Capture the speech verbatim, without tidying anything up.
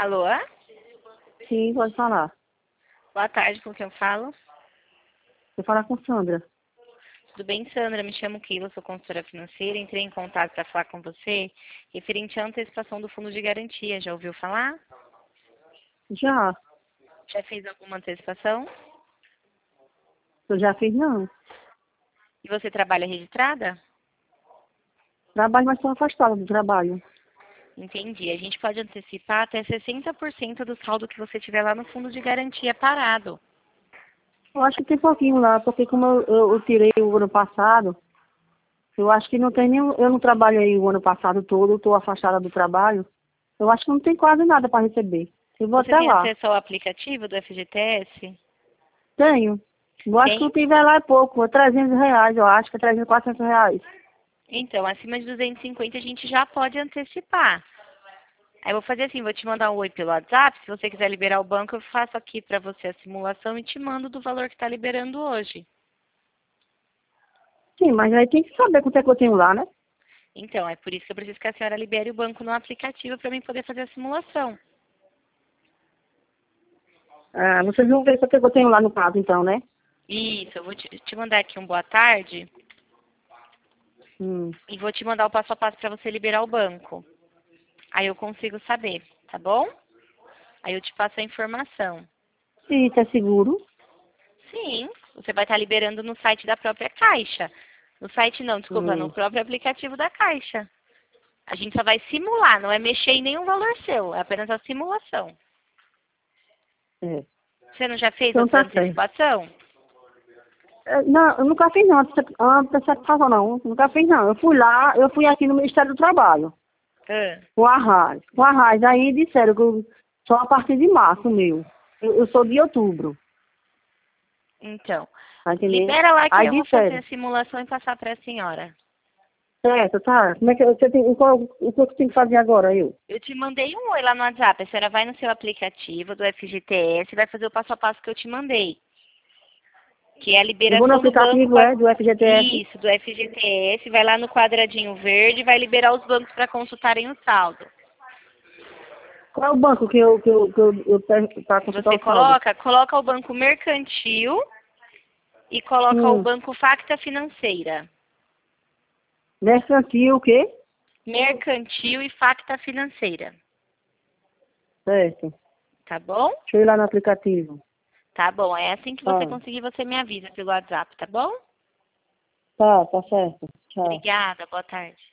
Alô? Sim, pode falar. Boa tarde, com quem eu falo? Vou falar com Sandra. Tudo bem, Sandra? Me chamo Keila, sou consultora financeira. Entrei em contato para falar com você referente à antecipação do fundo de garantia. Já ouviu falar? Já. Já fez alguma antecipação? Eu já fiz, não. E você trabalha registrada? Trabalho, mas estou afastada do trabalho. Entendi. A gente pode antecipar até sessenta por cento do saldo que você tiver lá no fundo de garantia parado. Eu acho que tem pouquinho lá, porque como eu, eu, eu tirei o ano passado, eu acho que não tem nenhum. Eu não trabalhei o ano passado todo, estou afastada do trabalho. Eu acho que não tem quase nada para receber. Eu vou Você até tem lá. acesso ao aplicativo do F G T S? Tenho. Eu acho que Tem? eu tiver lá é pouco, é trezentos reais, eu acho que é trezentos, quatrocentos reais. Então, acima de duzentos e cinquenta a gente já pode antecipar. Aí eu vou fazer assim, vou te mandar um oi pelo WhatsApp. Se você quiser liberar o banco, eu faço aqui para você a simulação e te mando do valor que está liberando hoje. Sim, mas aí tem que saber quanto é que eu tenho lá, né? Então, é por isso que eu preciso que a senhora libere o banco no aplicativo para mim poder fazer a simulação. Ah, vocês vão ver quanto é que eu tenho lá no caso, então, né? Isso, eu vou te, te mandar aqui um boa tarde Hum. e vou te mandar o passo a passo para você liberar o banco. Aí eu consigo saber, tá bom? Aí eu te passo a informação. Se isso é seguro. Sim, você vai estar liberando no site da própria Caixa. No site não, desculpa, no Hum. próprio aplicativo da Caixa. A gente só vai simular, não é mexer em nenhum valor seu, é apenas a simulação. É. Você não já fez Então outra tá certo. antecipação? É, não, eu nunca fiz não, antecipação não, nunca fiz não. Eu fui lá, eu fui aqui no Ministério do Trabalho, Ah, com a Raiz. Com a Raiz, aí disseram que eu, só a partir de março meu. Eu, eu sou de outubro, então, tá entendendo? libera lá que Aí eu vou fazer disseram, a simulação e passar para a senhora. certo, tá, como é que você tem, qual, o que eu tenho que fazer agora, eu? Eu te mandei um oi lá no WhatsApp. A senhora vai no seu aplicativo do F G T S e vai fazer o passo a passo que eu te mandei. Que é a Eu vou no liberação do banco. aplicativo, pra- é, do F G T S, Isso, do F G T S. Vai lá no quadradinho verde e vai liberar os bancos para consultarem o saldo. qual é o banco que eu, que eu, que eu, eu peço para consultar Você o saldo? coloca, coloca o banco mercantil e coloca o Hum, banco Facta Financeira. mercantil, o quê? Mercantil e Facta Financeira. Certo, Tá bom? deixa eu ir lá no aplicativo. Tá bom. É assim que você Tá, conseguir, você me avisa pelo WhatsApp, tá bom? tá, tá certo, tchau. Obrigada. Boa tarde.